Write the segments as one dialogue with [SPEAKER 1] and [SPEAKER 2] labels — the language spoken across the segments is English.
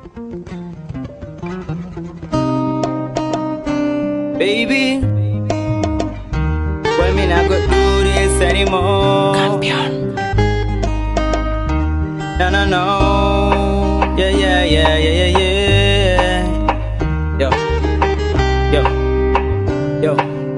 [SPEAKER 1] Baby, why me not go do this anymore?
[SPEAKER 2] Champion.
[SPEAKER 1] No, no, no. Yeah, yeah, yeah, yeah, yeah, yeah. Yo, yo, yo.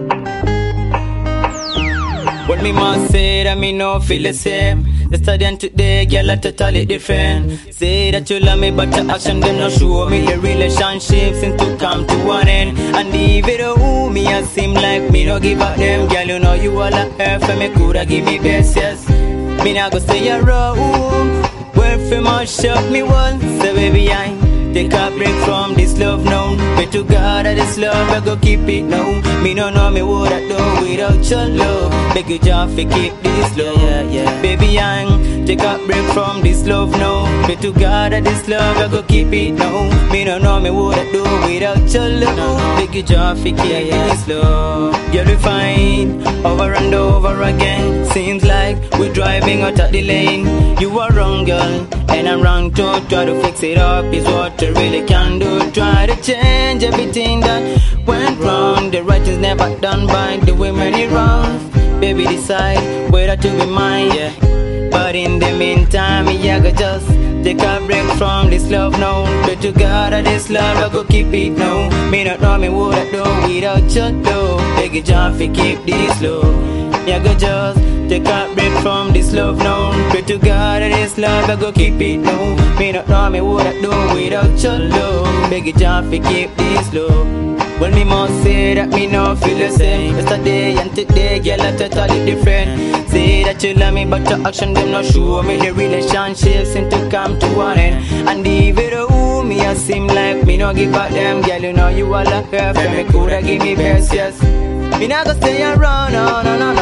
[SPEAKER 1] What me must say that me no feel the same. Yesterday and today, girl, are totally different. Say that you love me, but your action them not show me the relationship seems to come to an end. And even though me, I seem like me no give up them. Girl, you know you all a earth for me, coulda give me best, yes. Me not go stay around. Where for my shop me once, so baby I take a break from this love now. Pray to God that this love I go keep it now. Me no know me what I do without your love. Beg you just to keep this love, baby I take a break from this love now. Pray to God that this love I go keep it now. Me no know me what I do without your love. Beg you just to keep this love. You'll be fine over and over again. Seems like we're driving out of the lane. You are wrong, girl, and I'm wrong too. Try to fix it up is what I really can do. Try to change everything that went wrong. The right is never done by the women it wrongs. Baby, decide whether to be mine, yeah. But in the meantime, me I go just take a break from this love now. Pray to God that this love I go keep it now. Me not know me what I do without your love. Beg you just to keep this love. Yeah, go just take a break from this love now. Pray to God that this love I go keep it now. Me not know me what I do without your love. Beg you just to keep this love. Well, me must say that me no feel the same. Yesterday and today, girl, are totally different. Say that you love me, but your action them not show me the relationship seem to come to an end. And even though me I seem like me no give a damn, girl, you know you all a earth, and me coulda give me best, yes. Me not go stay around, no, no, no, no.